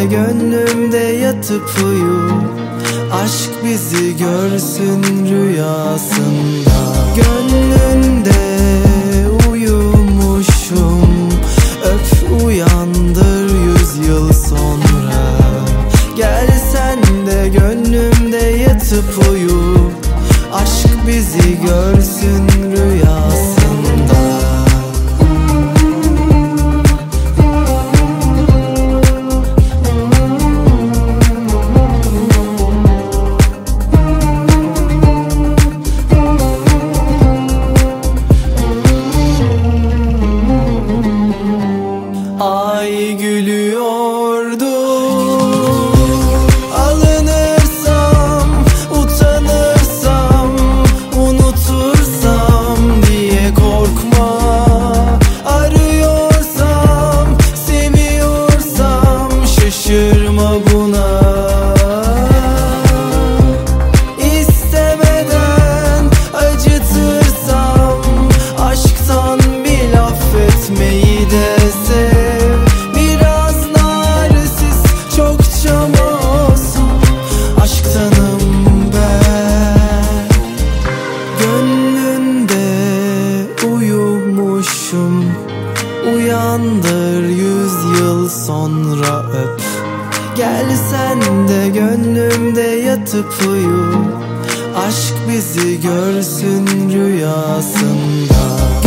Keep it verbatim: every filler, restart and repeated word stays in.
de gönlümde yatıp uyu. Aşk bizi görsün rüyasında. Gönlünde uyumuşum, öp uyandır yüz yıl sonra. Gel sen de gönlümde yatıp uyu. Aşk bizi görsün rüyasında. Ay gülüyordu. Alınırsam, utanırsam, unutursam diye korkma. Arıyorsam, seviyorsam şaşırma buna. İstemeden acıtırsam, aşktan bil affetmeyi de sev. Uyandır yüz yıl sonra öp. Gel sen de gönlümde yatıp uyu. Aşk bizi görsün rüyasında.